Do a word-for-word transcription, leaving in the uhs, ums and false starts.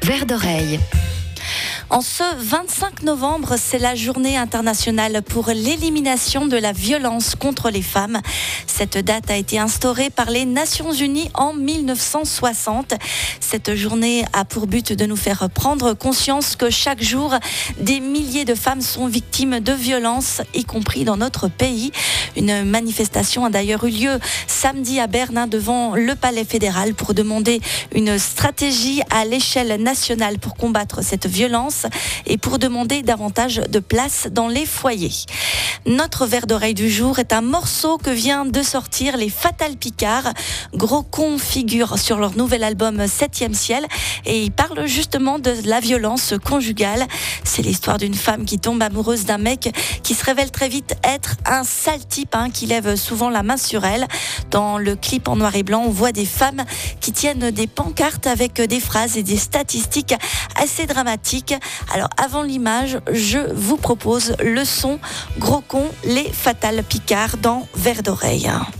Vert d'oreille. En ce vingt-cinq novembre, c'est la journée internationale pour l'élimination de la violence contre les femmes. Cette date a été instaurée par les Nations Unies en mille neuf cent soixante. Cette journée a pour but de nous faire prendre conscience que chaque jour, des milliers de femmes sont victimes de violences, y compris dans notre pays. Une manifestation a d'ailleurs eu lieu samedi à Berne devant le Palais fédéral pour demander une stratégie à l'échelle nationale pour combattre cette violence et pour demander davantage de place dans les foyers. Notre verre d'oreille du jour est un morceau que vient de sortir les Fatal Picard. Gros Con figure sur leur nouvel album Septième Ciel et ils parlent justement de la violence conjugale. C'est l'histoire d'une femme qui tombe amoureuse d'un mec qui se révèle très vite être un sale type hein, qui lève souvent la main sur elle. Dans le clip en noir et blanc, on voit des femmes qui tiennent des pancartes avec des phrases et des statistiques assez dramatiques. Alors avant l'image, je vous propose le son Gros Con, les Fatal Picard dans Vert d'oreille.